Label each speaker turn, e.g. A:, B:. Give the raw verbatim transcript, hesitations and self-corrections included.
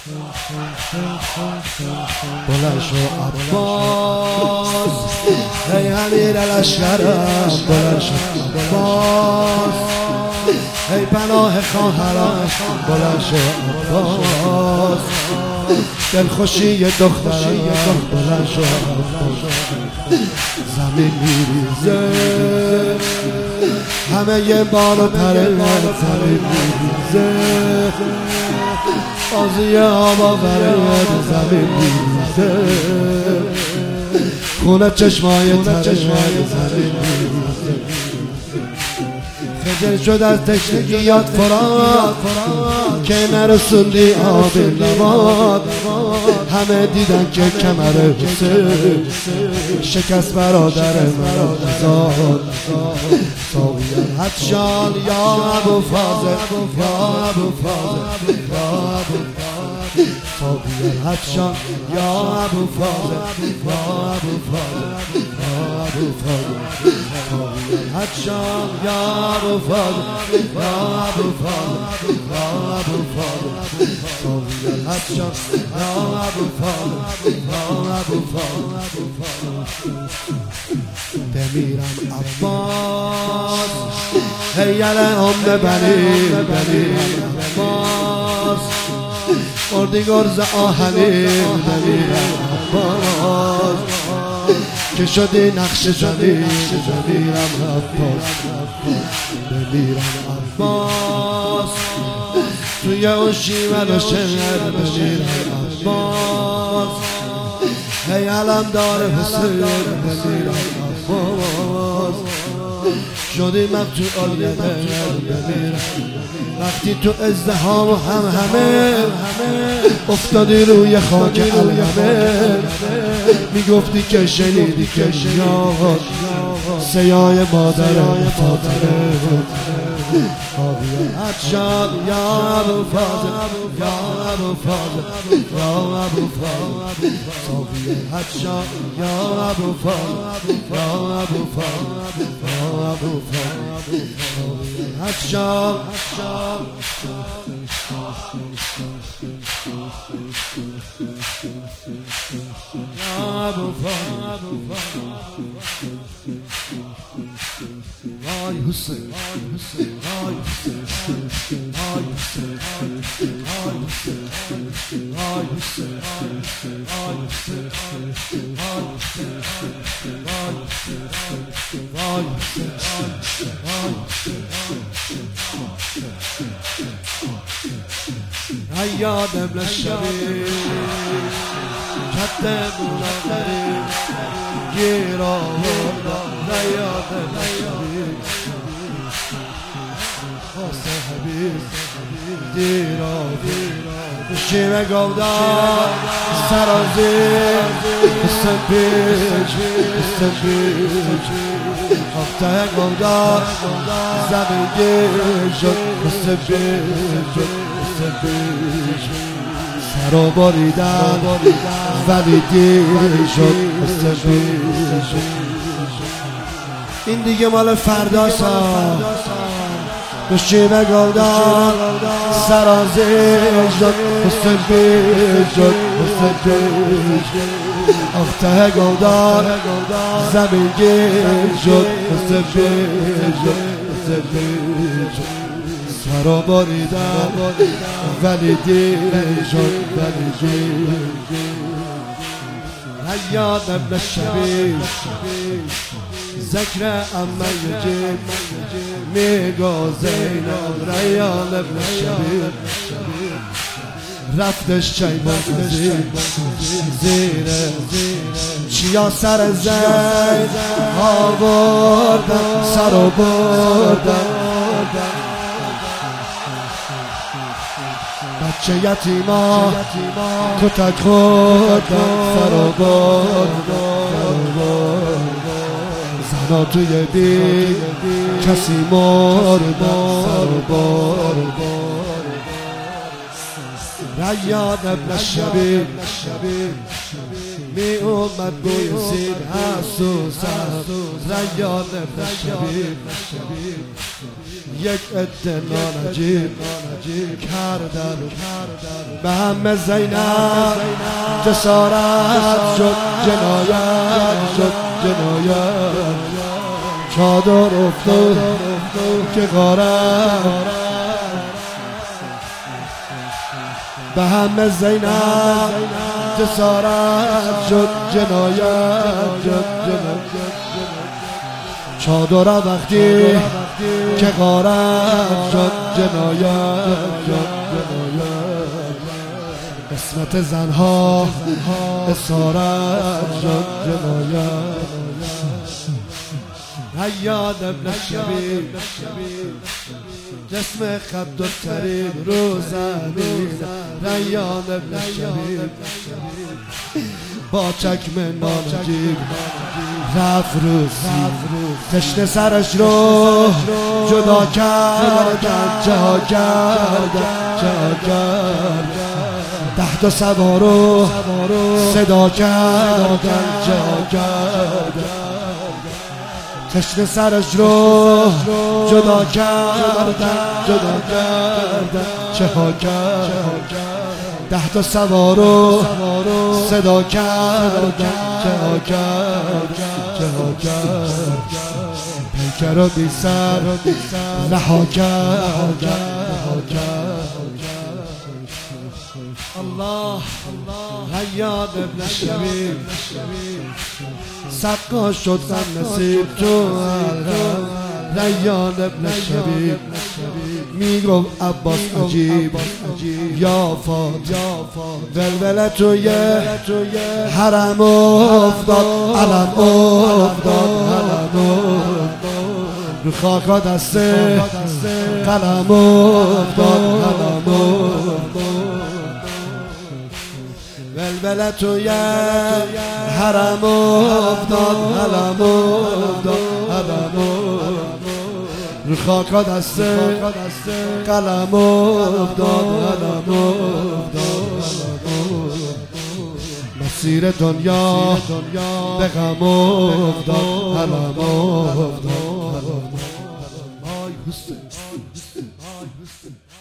A: بلند شو عباس، ای امیر لشکرم بلند شو عباس، ای پناه خواهرم بلند شو عباس، دلخوشی دخترم بلند شو عباس. زمین میریزه همه یه بال و پره، زمین میریزه بازی آبا برد، زمین میریزه خونه چشمای تره، زمین میریزه خجل شد از تشنگیات فرات که نرسوندی آب نبات. همه دیدن که کمر حسین شکست برادر مرا زاد. ساویان حدشان یا ابو فاضل، یا ابو فاضل، یا ابو فاضل، ساویان حدشان یا ابو فاضل، یا ابو فاضل، یا ابو فاضل، ساویان حدشان یا ابو فاضل، یا ابو فاضل، یا ابو فاضل، ساویان حدشان یا ابو فاضل، یا ابو فاضل. بمیرم عباس، هیل ام بنی بمیرم عباس، مردی گرز آهنی بمیرم عباس، که شدی نقش زنی بمیرم عباس، بمیرم عباس، توی اون شیون و شهر بمیرم عباس، هی علم دار حسین بمیرم عباس، شدی مقتوع الیدین بمیرم. وقتی تو ازدحام و هم همه افتادی روی خاک الهمه، میگفتی که شنیدی که یاد سیای مادر فاطمه. آبیان حدشان یا ابو فاضل، یا ابو فاضل، یا ابو فاضل، آبیان حدشان یا ابو فاضل، یا ابو فاضل، یا ابو فاضل، آبیان حدشان یا ابو فاضل. آی حسین، آی حسین، آی حسین، آی حسین، آی حسین، آی حسین، آی حسین، آی حسین. یادم نشوی کت بودم گیر آوردم، یادم نشوی خواست حبیب دیر آوردم، شیوه گودم سرازیر حسن پیش، حسن پیش اخته گودم زمین گیر شد، حسن پیش، حسن پیش سرا باریدن ولی دیر شد، حسن پیش. این دیگه مال فرداسا به شیوه گودان سرازیر شد، حسن پیش شد، حسن پیش اخته گودان زمین گیر شد، حسن پیش شد، حسن پیش سرا باریدن ولی دیر شد، ولی دیر. یادم نشوی ذکر امه یجیب میگو زینب، یادم نشوی رفتش چای بازی زیره چیا سر زین آوردن، سر و بردن بچه یتیما کتک خوردن، سر و بردن زنا توی بی کسی مردن، سر و بردن. ریان ابن شبیب می اومد بوی زیر حسوسم، ریان ابن شبیب یک عده نانجیب کردن به همه زینب جسارت شد جنایت شد جنایت چادر افتاد که غارت به همه زینب جسارت شد جنایت شد جنایت چادر وقتی که غارت شد جنایت شد جنایت قسمت زنها اسارت شد جنایت حیاد ابن شبیب جسم خد و طریب رو زمین ریان ابن شبیب با چکم نانجیب رفت رو سیر تشنه سرش رو جدا کردن جها کردن جها کردن تحت و سوارو صدا کردن جها کردن تشنه سرش رو جدا کردن جدا کردن جها کردن تحت و سوارو صدا کردن جها کردن جها کردن پیکر و بی سر رها کردن رها کردن الله حیاد ابن شبیب سقا شد غم نصیب تو ریان ابن شبیب میگفت عباس عجیب یا فاطمه ولوله توی حرم افتاد علم افتاد علم افتاد رو خاکا دست قلم افتاد قلم افتاد ولوله توی حرم افتاد علم افتاد علم افتاد رو خاکا دست قلم افتاد قلم افتاد مسیر دنیا به غم افتاد علم افتاد